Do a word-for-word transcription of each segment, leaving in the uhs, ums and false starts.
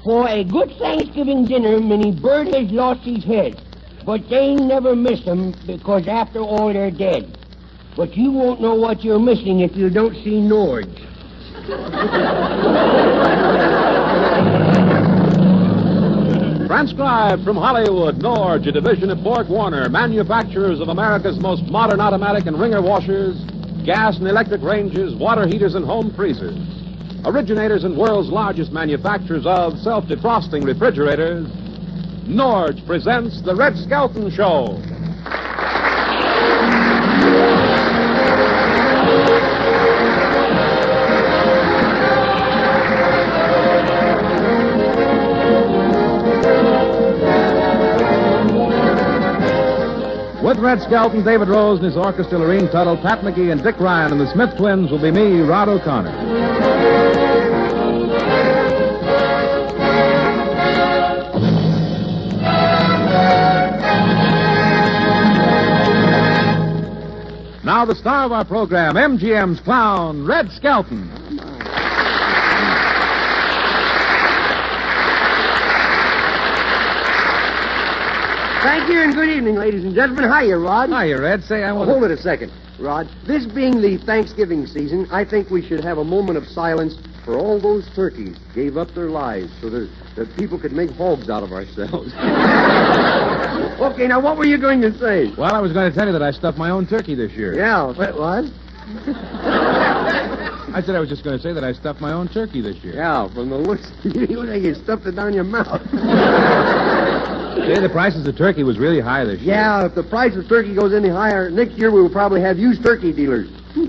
For a good Thanksgiving dinner, many bird has lost his head. But they never miss him because after all they're dead. But you won't know what you're missing if you don't see Norge. Transcribed from Hollywood, Norge, a division of Borg Warner, manufacturers of America's most modern automatic and wringer washers, gas and electric ranges, water heaters, and home freezers. Originators and world's largest manufacturers of self-defrosting refrigerators, Norge presents The Red Skelton Show. With Red Skelton, David Rose and his orchestra, Lorene Tuttle, Pat McGee, and Dick Ryan, and the Smith twins will be me, Rod O'Connor. Now the star of our program, M G M's clown, Red Skelton. Thank you and good evening, ladies and gentlemen. Hiya, Rod. Hiya, Red. Say, I want oh, Hold it a second, Rod. This being the Thanksgiving season, I think we should have a moment of silence for all those turkeys gave up their lives so that, that people could make hogs out of ourselves. Okay, now what were you going to say? Well, I was going to tell you that I stuffed my own turkey this year. Yeah, what? what? I said I was just going to say that I stuffed my own turkey this year. Yeah, from the looks, you look like you stuffed it down your mouth. Say, the price of the turkey was really high this year. Yeah, if the price of turkey goes any higher, next year we will probably have used turkey dealers.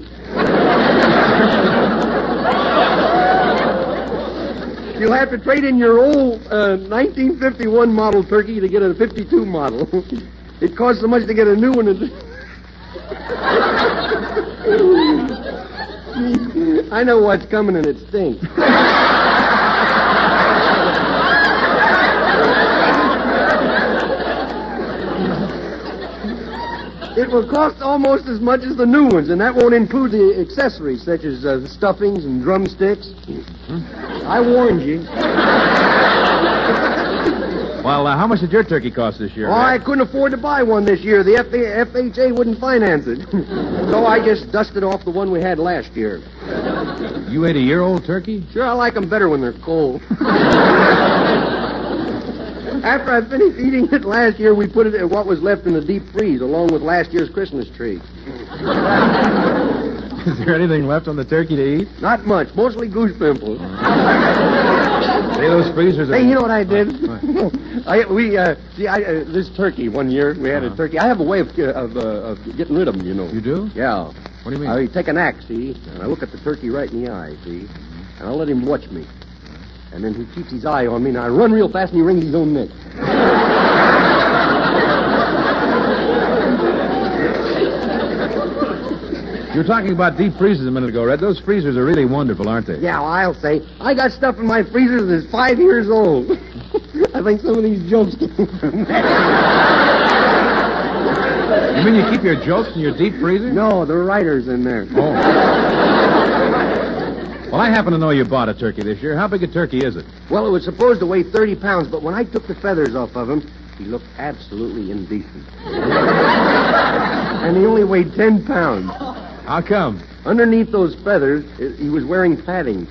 You'll have to trade in your old uh, nineteen fifty-one model turkey to get a fifty-two model. It costs so much to get a new one. I know what's coming and it stinks. It will cost almost as much as the new ones, and that won't include the accessories such as uh, stuffings and drumsticks. Mm-hmm. I warned you. Well, uh, how much did your turkey cost this year? Oh, Red? I couldn't afford to buy one this year. The F- F H A wouldn't finance it. So I just dusted off the one we had last year. You ate a year-old turkey? Sure, I like them better when they're cold. After I finished eating it last year, we put it in what was left in the deep freeze, along with last year's Christmas tree. Is there anything left on the turkey to eat? Not much, mostly goose pimples. Hey, those freezers are... Hey, you know what I did? I, we, uh, see, I, uh, this turkey, one year, we had uh-huh. a turkey. I have a way of, uh, of, uh, of getting rid of them, you know. You do? Yeah. What do you mean? I take an axe, see, and I look at the turkey right in the eye, see, and I let him watch me. And then he keeps his eye on me, and I run real fast, and he wrings his own neck. You were talking about deep freezers a minute ago, Red. Those freezers are really wonderful, aren't they? Yeah, well, I'll say. I got stuff in my freezers that's five years old. I think some of these jokes came from that. You mean you keep your jokes in your deep freezer? No, the writer's in there. Oh. Well, I happen to know you bought a turkey this year. How big a turkey is it? Well, it was supposed to weigh thirty pounds, but when I took the feathers off of him, he looked absolutely indecent. And he only weighed ten pounds. How come? Underneath those feathers, he was wearing padding.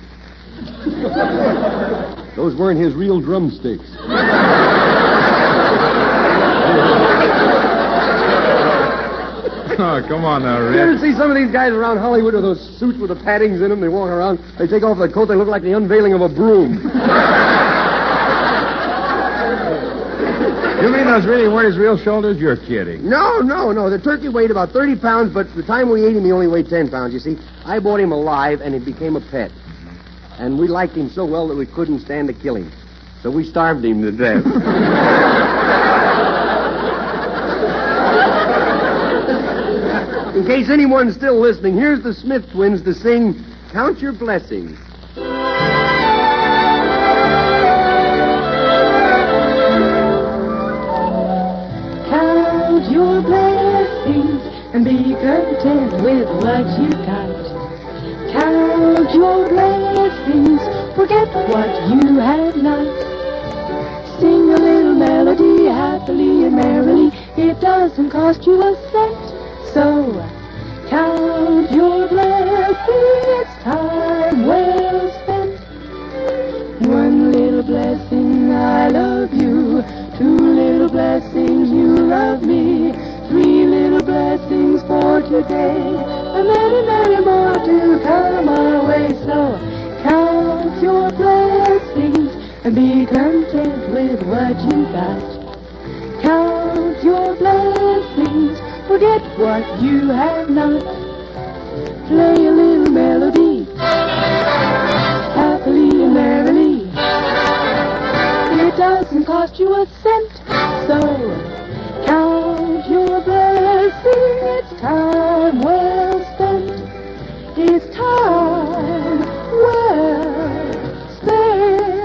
Those weren't his real drumsticks. Oh, come on now, Red. You ever see some of these guys around Hollywood with those suits with the paddings in them? They walk around, they take off their coat, they look like the unveiling of a broom. You mean those really weren't his real shoulders? You're kidding. No, no, no. The turkey weighed about thirty pounds, but the time we ate him, he only weighed ten pounds. You see, I bought him alive, and he became a pet. And we liked him so well that we couldn't stand to kill him. So we starved him to death. In case anyone's still listening, here's the Smith twins to sing Count Your Blessings. Count your blessings and be content with what you got. Count your blessings, forget what you have not. It doesn't cost you a cent. So count your blessings. It's time well spent. One little blessing, I love you. Two little blessings, you love me. Three little blessings for today. And many, many more to come our way. So count your blessings and be content with what you got. Count your blessings, forget what you have not. Play a little melody, happily and merrily. It doesn't cost you a cent, so count your blessings. It's time well spent. It's time well spent.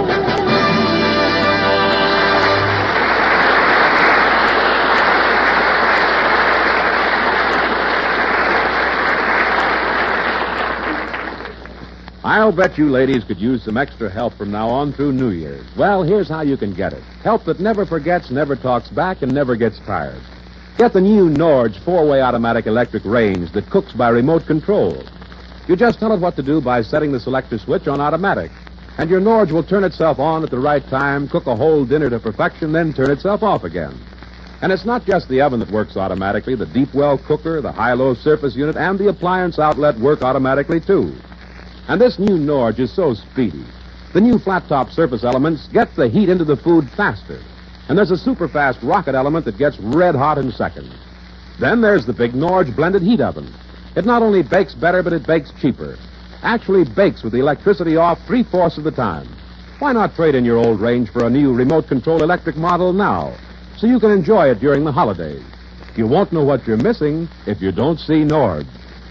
I'll bet you ladies could use some extra help from now on through New Year's. Well, here's how you can get it. Help that never forgets, never talks back, and never gets tired. Get the new Norge four-way automatic electric range that cooks by remote control. You just tell it what to do by setting the selector switch on automatic. And your Norge will turn itself on at the right time, cook a whole dinner to perfection, then turn itself off again. And it's not just the oven that works automatically. The deep well cooker, the high-low surface unit, and the appliance outlet work automatically, too. And this new Norge is so speedy. The new flat-top surface elements get the heat into the food faster. And there's a super-fast rocket element that gets red hot in seconds. Then there's the big Norge blended heat oven. It not only bakes better, but it bakes cheaper. Actually bakes with the electricity off three-fourths of the time. Why not trade in your old range for a new remote control electric model now, so you can enjoy it during the holidays? You won't know what you're missing if you don't see Norge.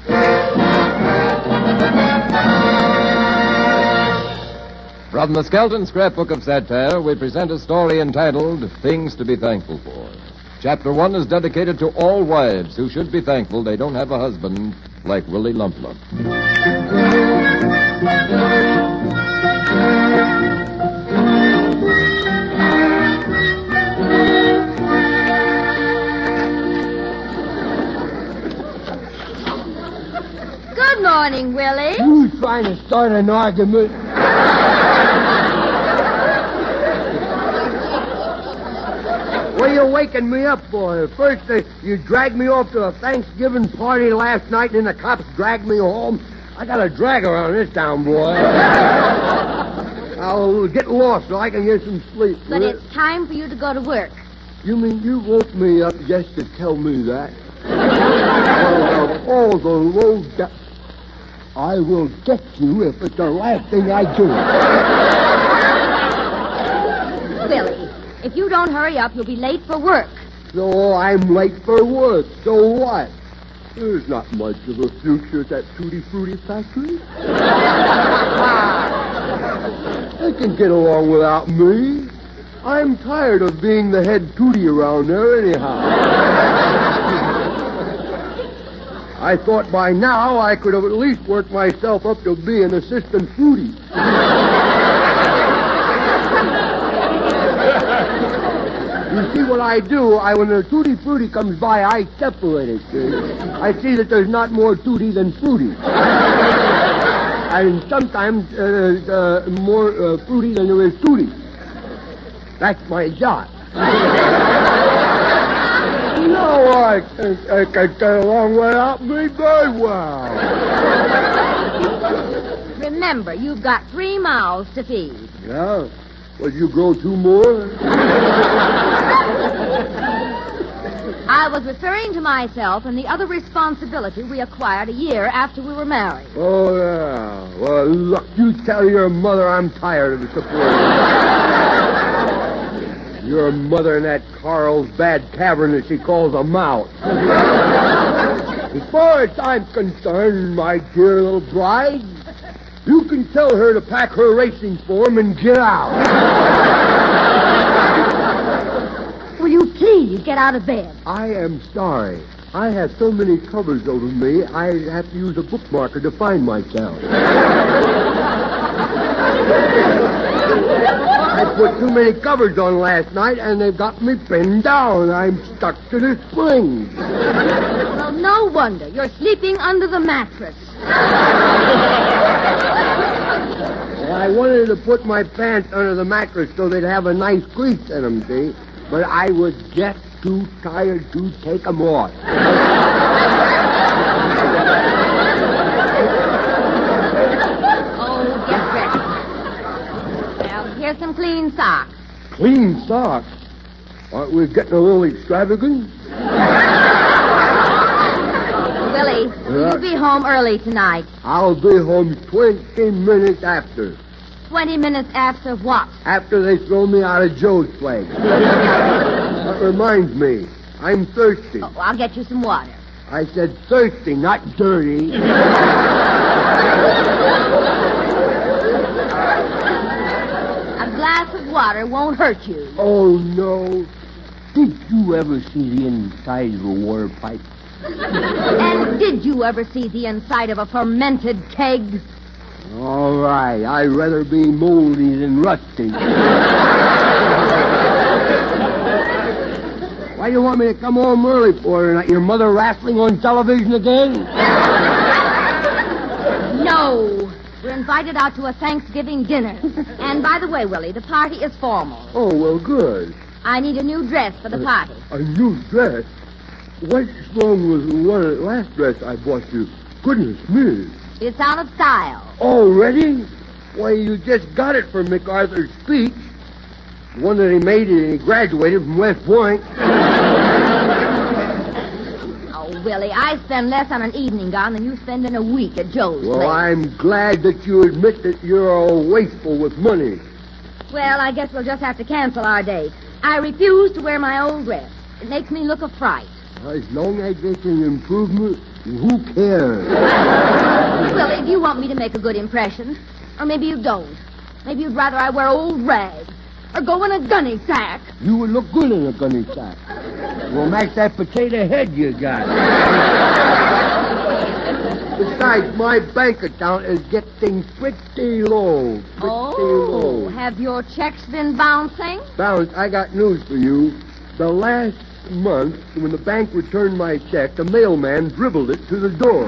From the Skelton Scrapbook of Satire, we present a story entitled Things to be Thankful For. Chapter one is dedicated to all wives who should be thankful they don't have a husband like Willie Lump Lump. Good morning, Willie. Who's trying to start an argument? What are you waking me up for? First, uh, you dragged me off to a Thanksgiving party last night, and then the cops dragged me home. I got a drag around this town, boy. I'll get lost so I can get some sleep. But it's time for you to go to work. You mean you woke me up just to tell me that? Well, of all the low da- I will get you if it's the last thing I do. Willie, if you don't hurry up, you'll be late for work. So I'm late for work. So what? There's not much of a future at that Tutti Frutti factory. They can get along without me. I'm tired of being the head Tutti around there anyhow. I thought by now I could have at least worked myself up to be an assistant Fruity. You see what I do? I when a Tutti Frutti comes by, I separate it. Uh, I see that there's not more Tutti than Fruity. And sometimes uh, uh, more uh, Fruity than there is Tutti. That's my job. No, I can, I can get along without me very well. Remember, you've got three mouths to feed. Yeah? Well, you grow two more? I was referring to myself and the other responsibility we acquired a year after we were married. Oh, yeah. Well, look, you tell your mother I'm tired of supporting. Your mother in that Carlsbad tavern that she calls a mouth. As far as I'm concerned, my dear little bride, you can tell her to pack her racing form and get out. Will you please get out of bed? I am sorry. I have so many covers over me, I have to use a bookmarker to find myself. I put too many covers on last night, and they've got me pinned down. I'm stuck to the springs. Well, no wonder. You're sleeping under the mattress. Well, I wanted to put my pants under the mattress so they'd have a nice crease in them, see? But I was just too tired to take them off. Oh, get ready. Well, here's some clean socks. Clean socks? Aren't we getting a little extravagant? Willie, will you be home early tonight? I'll be home twenty minutes after. Twenty minutes after what? After they throw me out of Joe's place. That reminds me, I'm thirsty. Oh, I'll get you some water. I said thirsty, not dirty. A glass of water won't hurt you. Oh, no. Did you ever see the inside of a water pipe? And did you ever see the inside of a fermented keg? All right. I'd rather be moldy than rusty. Why do you want me to come home early for tonight? Your mother wrestling on television again? No. We're invited out to a Thanksgiving dinner. And by the way, Willie, the party is formal. Oh, well, good. I need a new dress for the party. A new dress? What's wrong with the one last dress I bought you? Goodness me. It's out of style. Already? Why, you just got it for MacArthur's speech. The one that he made and he graduated from West Point. Oh, Willie, I spend less on an evening gown than you spend in a week at Joe's Well, place. I'm glad that you admit that you're all wasteful with money. Well, I guess we'll just have to cancel our date. I refuse to wear my old dress. It makes me look a fright. As long as it's an improvement, who cares? Willie, do you want me to make a good impression? Or maybe you don't. Maybe you'd rather I wear old rags. Or go in a gunny sack. You would look good in a gunny sack. Well, match that potato head you got. Besides, my bank account is getting pretty low. Pretty Oh, low. have your checks been bouncing? Bounce, I got news for you. The last month, when the bank returned my check, the mailman dribbled it to the door.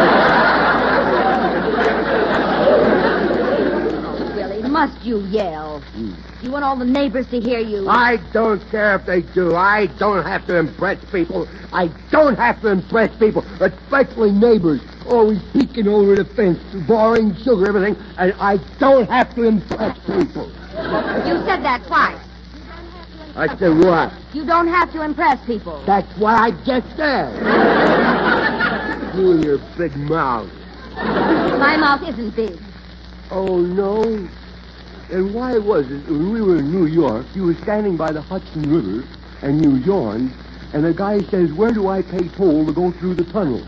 Oh, Willie, must you yell? Hmm. You want all the neighbors to hear you? I don't care if they do. I don't have to impress people. I don't have to impress people, especially neighbors. Always peeking over the fence, borrowing sugar, everything, and I don't have to impress people. You said that twice. I said what? You don't have to impress people. That's what I just said. You and your big mouth. My mouth isn't big. Oh, no? And why was it when we were in New York, you were standing by the Hudson River, and you yawned, and the guy says, where do I pay toll to go through the tunnel?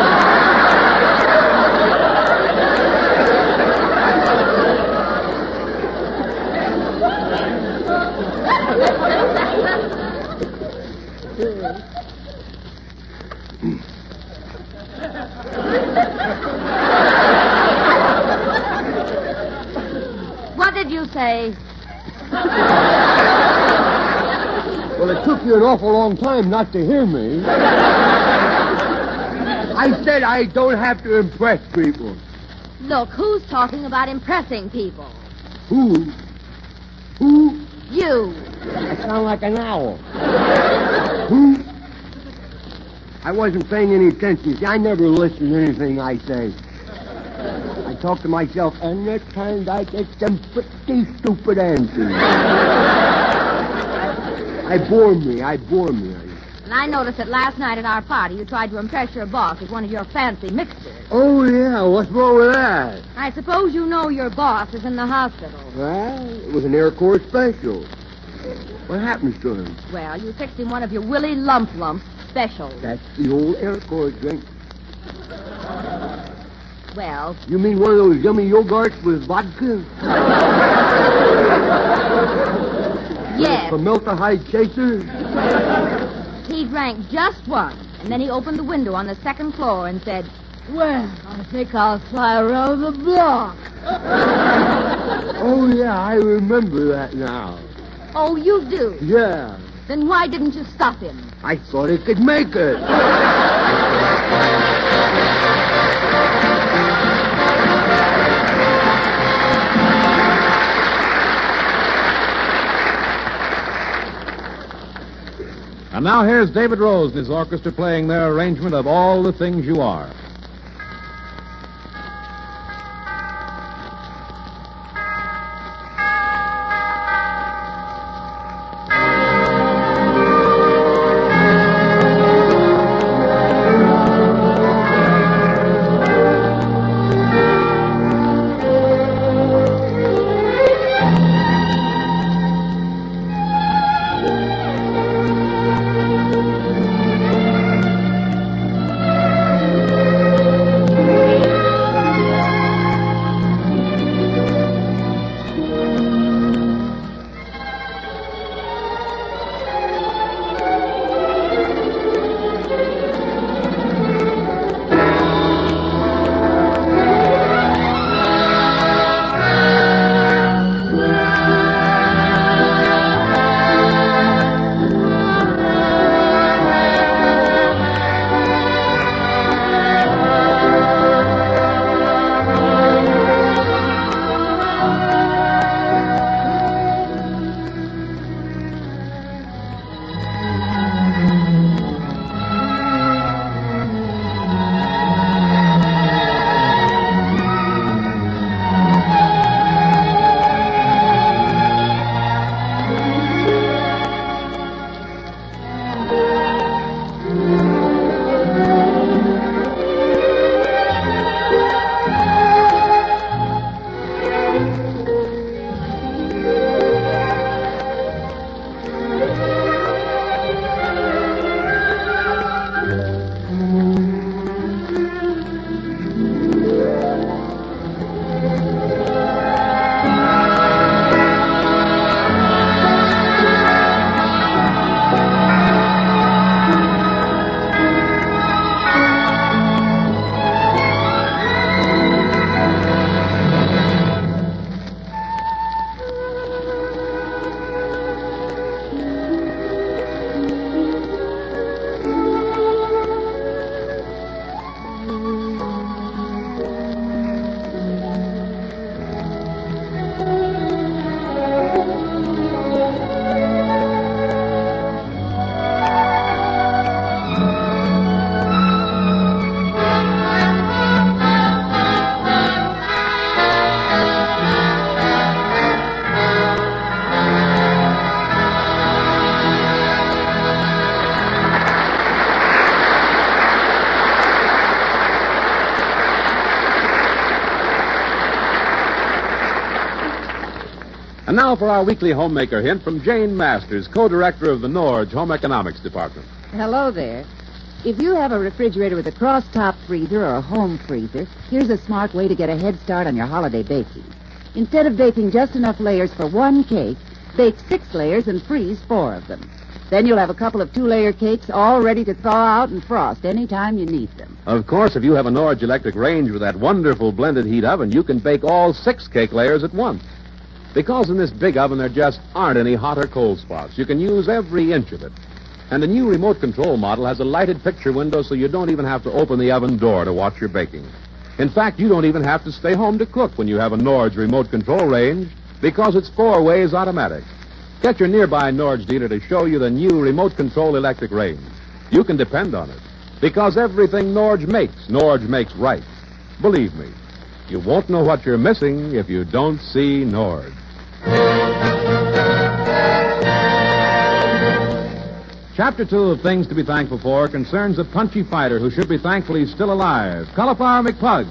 What did you say? Well, it took you an awful long time not to hear me. I said I don't have to impress people. Look, who's talking about impressing people? Who? Who? You. I sound like an owl. Who? I wasn't paying any attention. See, I never listen to anything I say. I talk to myself, and at times I get some pretty stupid answers. I bore me. I bore me. And I noticed that last night at our party you tried to impress your boss with one of your fancy mixers. Oh, yeah. What's wrong with that? I suppose you know your boss is in the hospital. Well, it was an Air Corps special. What happens to him? Well, you fixed him one of your Willie Lump Lumps specials. That's the old Air Corps drink. Well, You mean one of those yummy yogurts with vodka? yes. Formaldehyde chaser? He drank just one, and then he opened the window on the second floor and said, well, I think I'll fly around the block. Oh, yeah, I remember that now. Oh, you do? Yeah. Then why didn't you stop him? I thought he could make it. And now here's David Rose and his orchestra playing their arrangement of All the Things You Are. And now for our weekly homemaker hint from Jane Masters, co-director of the Norge Home Economics Department. Hello there. If you have a refrigerator with a cross-top freezer or a home freezer, here's a smart way to get a head start on your holiday baking. Instead of baking just enough layers for one cake, bake six layers and freeze four of them. Then you'll have a couple of two-layer cakes all ready to thaw out and frost any time you need them. Of course, if you have a Norge electric range with that wonderful blended heat oven, you can bake all six cake layers at once. Because in this big oven, there just aren't any hot or cold spots. You can use every inch of it. And the new remote control model has a lighted picture window, so you don't even have to open the oven door to watch your baking. In fact, you don't even have to stay home to cook when you have a Norge remote control range, because it's four ways automatic. Get your nearby Norge dealer to show you the new remote control electric range. You can depend on it, because everything Norge makes, Norge makes right. Believe me, you won't know what you're missing if you don't see Norge. Chapter two of Things to be Thankful For concerns a punchy fighter who should be thankful he's still alive, Cauliflower McPug.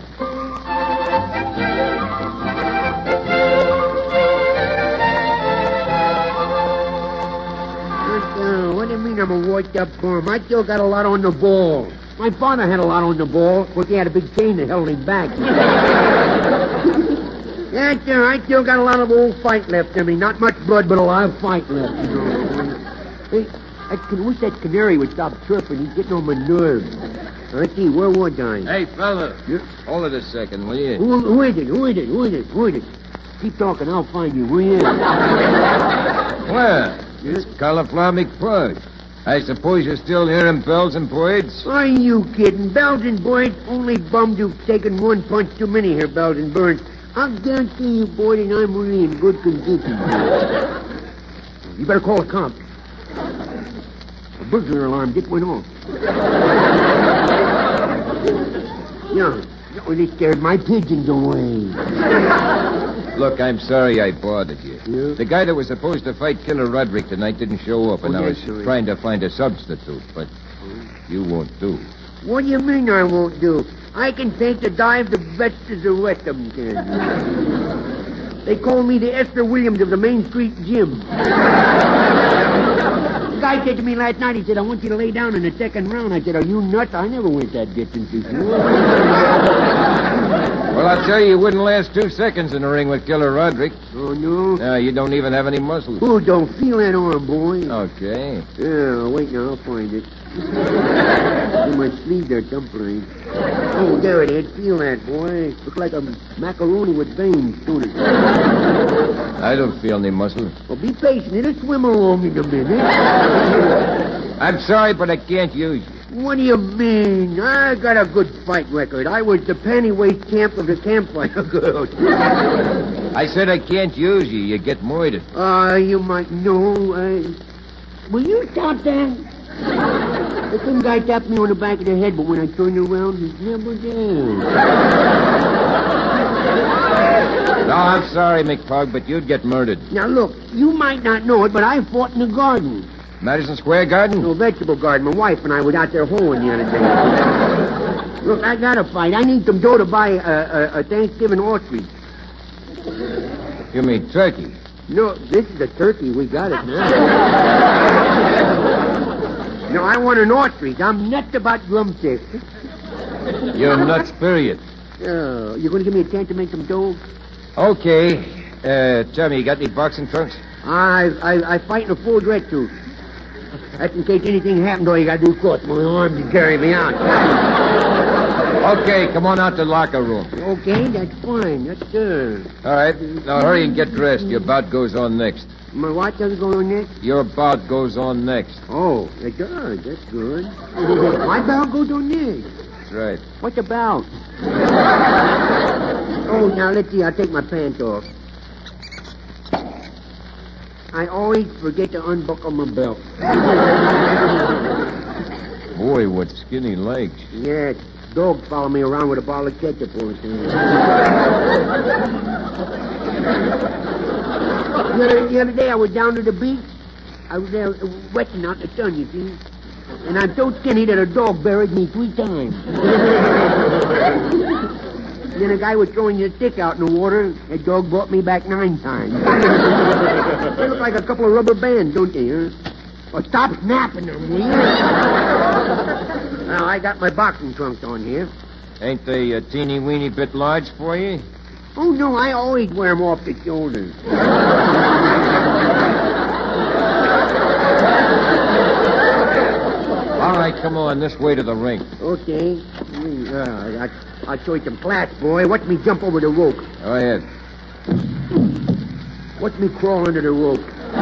Uh, what do you mean I'm a washed-up bum? I still got a lot on the ball. My father had a lot on the ball, but he had a big chain that held him back. Yeah, sure, I still got a lot of old fight left in me. Not much blood, but a lot of fight left. You know. Hey, I can wish that canary would stop chirping. He's getting on my nerves. Let's see, where was I? Hey, fella. Yeah? Hold it a second, will you? Who, who is it? Who is it? Who is it? Who is it? keep talking. I'll find you. Where you at? Well, it's Cauliflower McPug. I suppose you're still hearing bells and Boyds? Are you kidding? Bells and Boyd, only bums who've taken one punch too many here, Bells and Burns. I'll guarantee you, Boyd, and I'm really in good condition. You better call the cops. A burglar alarm just went off. Yeah, oh, they scared my pigeons away. Look, I'm sorry I bothered you. Yeah? The guy that was supposed to fight Killer Roderick tonight didn't show up, and Oh, I yes, was sir. trying to find a substitute, but you won't do. What do you mean I won't do? I can take the dive the best as the rest of them can. They call me the Esther Williams of the Main Street Gym. The guy said to me last night, he said, I want you to lay down in the second round. I said, are you nuts? I never went that distance before. Well, I'll tell you, you wouldn't last two seconds in the ring with Killer Roderick. Oh, no? No, you don't even have any muscles. Oh, don't feel that arm, boy. Okay. Yeah, wait now, I'll find it. In my sleeve there, someplace. Oh, there it is. Feel that, boy. Look like a macaroni with veins, don't it? I don't feel any muscle. Well, be patient. It'll swim along in a minute. I'm sorry, but I can't use you. What do you mean? I got a good fight record. I was the pantywaist champ of the campfire girls. I said I can't use you. You get moited. Uh, you might know. Uh, will you stop that? The some guy tapped me on the back of the head, but when I turned around, he's never there. No, I'm sorry, McPug, but you'd get murdered. Now, look, you might not know it, but I fought in the garden. Madison Square Garden? No, vegetable garden. My wife and I were out there hoeing the other day. Look, I got to fight. I need some dough to buy a, a, a Thanksgiving ostrich. You mean turkey? No, this is a turkey. We got it now. No, I want an ostrich. I'm nuts about drumsticks. You're nuts, period. Uh, you going to give me a chance to make some dough? Okay. Uh, tell me, you got any boxing trunks? I, I, I fight in a full dress suit. That's in case anything happens, all you got to do is cross my arms and carry me out. Okay, come on out to the locker room. Okay, that's fine. That's good. All right. Now hurry and get dressed. Your bout goes on next. My what doesn't go on next? Your bout goes on next. Oh, it does. That's good. My bout goes on next. That's right. What's the bout? Oh, now, let's see. I'll take my pants off. I always forget to unbuckle my belt. Boy, what skinny legs. Yeah, dogs follow me around with a bottle of ketchup all the time. the, other, the other day I was down to the beach. I was there wetting out in the sun, you see. And I'm so skinny that a dog buried me three times. Then a guy was throwing a stick out in the water. That dog brought me back nine times. They look like a couple of rubber bands, don't they, huh? Well, stop snapping them, will you? Now, I got my boxing trunks on here. Ain't they a teeny weeny bit large for you? Oh, no, I always wear them off the shoulders. All right, come on, this way to the ring. Okay. Uh, I, I'll show you some class, boy. Watch me jump over the rope. Go ahead. Watch me crawl under the rope.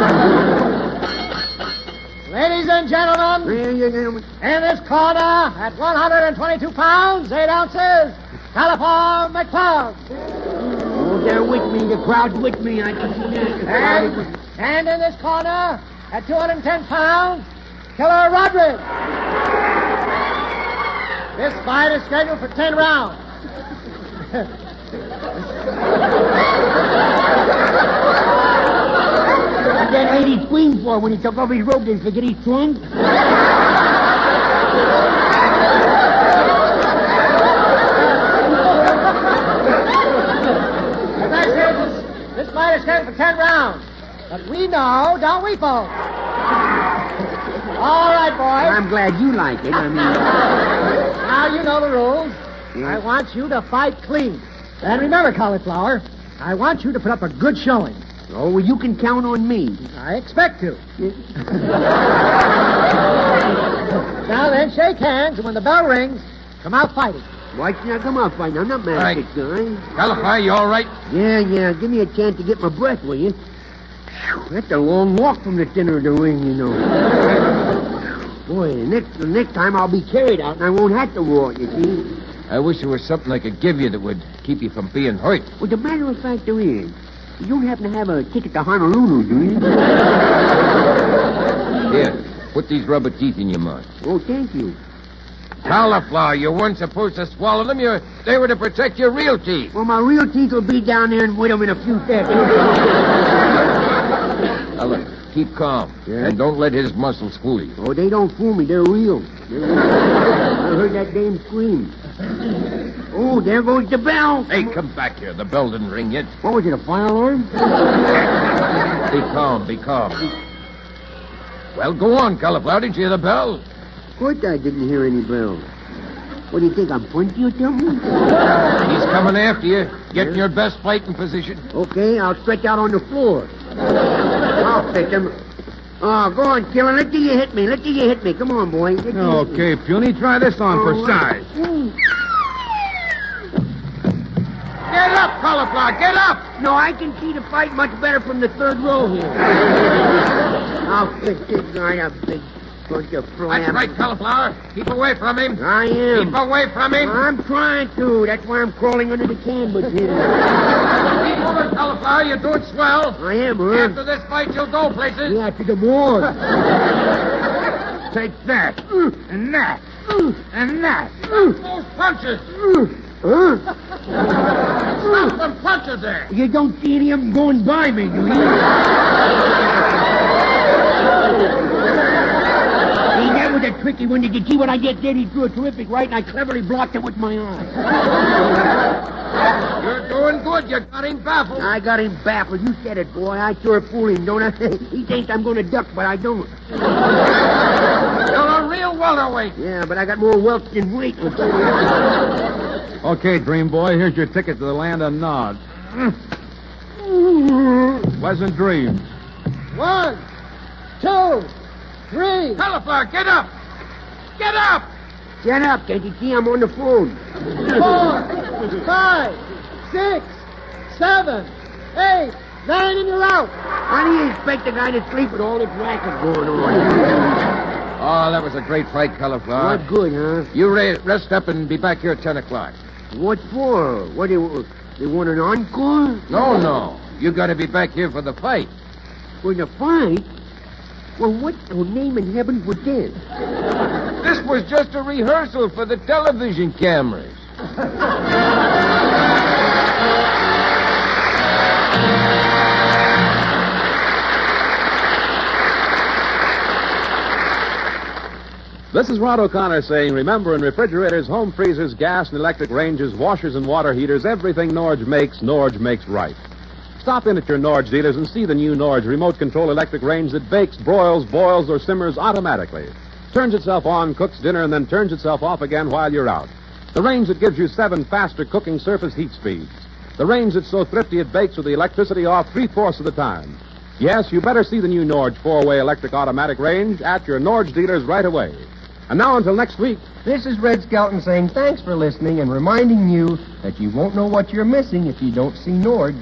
Ladies and gentlemen, Ladies and gentlemen. in this corner, at one hundred twenty-two pounds, eight ounces, Cauliflower McPug. Oh, they're with me. The crowd's with me. I can see that. And, and in this corner, at two hundred ten pounds, Killer Roderick. This fight is scheduled for ten rounds. What that lady screamed for when he took off his robe and forget his trunk? As I said, this, this fight is scheduled for ten rounds. But we know, don't we, folks? All right, boys. I'm glad you like it. I mean, Now you know the rules. Yeah. I want you to fight clean. And remember, Cauliflower, I want you to put up a good showing. oh, well, you can count on me. I expect to. Now then, shake hands, and when the bell rings, come out fighting. Why can't I come out fighting? I'm not mad All at right. this guy. California, you all right? Yeah, yeah. Give me a chance to get my breath, will you? Phew, that's a long walk from the dinner to the ring, you know. Boy, the next, the next time I'll be carried out and I won't have to walk, you see. I wish there was something I could give you that would keep you from being hurt. Well, the matter of fact, there is. You don't happen to have a ticket to Honolulu, do you? Here, put these rubber teeth in your mouth. Oh, thank you. Cauliflower, you weren't supposed to swallow them. You, they were to protect your real teeth. Well, my real teeth will be down there and wait them in a few seconds. Now, look, keep calm. Yeah? And don't let his muscles fool you. Oh, they don't fool me. They're real. They're real. I heard that dame scream. Oh, there goes the bell. Hey, come back here. The bell didn't ring yet. What was it, a fire alarm? Be calm, be calm. Well, go on, Cauliflower. Did you hear the bell? Of course I didn't hear any bell. What do you think, I'm pointing or something? He's coming after you. Get in your best fighting position. Okay, I'll stretch out on the floor. I'll fix him. Oh, go on, Killer. Let's see you hit me. Let's see you hit me. Come on, boy. Let's see you hit me. Okay, Puny, try this on for Oh, size. Get up, Cauliflower. Get up. No, I can see the fight much better from the third row here. I'll fix this guy up, big bunch of flabs. That's right, Cauliflower. Keep away from him. I am. Keep away from him. I'm trying to. That's why I'm crawling under the canvas here. Keep moving, Cauliflower. You're doing swell. I am, huh? After this fight, you'll go places. Yeah, to the morgue. Take that, and that, and that. Those punches. Huh? Stop them punches there. You don't see any of them going by me, do you? See, that was a tricky one. Did you see what I just did? He threw a terrific right, and I cleverly blocked it with my eye. You're doing good. You got him baffled. I got him baffled. You said it, boy. I sure fooled him, don't I? He thinks I'm going to duck, but I don't. You're a real welterweight. Yeah, but I got more wealth than weight. I'll tell you that. Okay, Dream Boy, here's your ticket to the land of Nod. Pleasant dreams. One, two, three. Cauliflower, get up. Get up. Shut up, can't you see I'm on the phone? Four, five, six, seven, eight, nine, and you're out. How do you expect a guy to sleep with all this racket going on? Oh, that was a great fight, Cauliflower. What good, huh? You re- rest up and be back here at ten o'clock. What for? What, they, they want an encore? No, no. You got to be back here for the fight. For the fight? Well, what the name in heaven was this? This was just a rehearsal for the television cameras. This is Rod O'Connor saying, remember, in refrigerators, home freezers, gas and electric ranges, washers and water heaters, everything Norge makes, Norge makes right. Stop in at your Norge dealers and see the new Norge remote control electric range that bakes, broils, boils, or simmers automatically. Turns itself on, cooks dinner, and then turns itself off again while you're out. The range that gives you seven faster cooking surface heat speeds. The range that's so thrifty it bakes with the electricity off three-fourths of the time. Yes, you better see the new Norge four-way electric automatic range at your Norge dealers right away. And now until next week. This is Red Skelton saying thanks for listening and reminding you that you won't know what you're missing if you don't see Norge.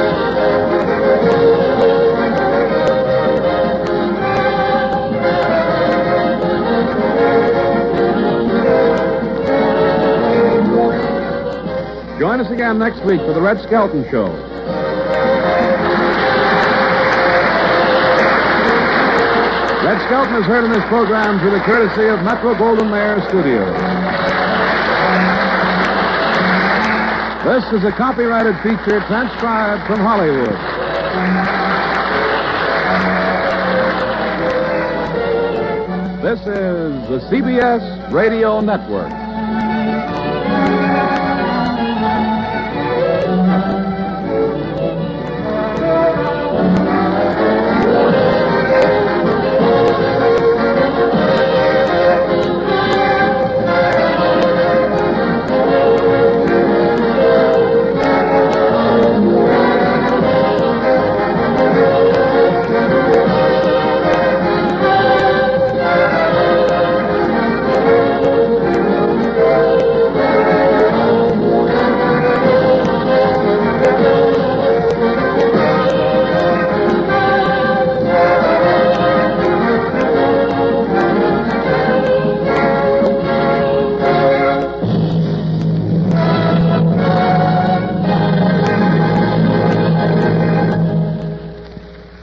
Join us again next week for the Red Skelton Show. Red Skelton is heard in this program through the courtesy of Metro Golden Mayer Studios. This is a copyrighted feature transcribed from Hollywood. This is the C B S Radio Network.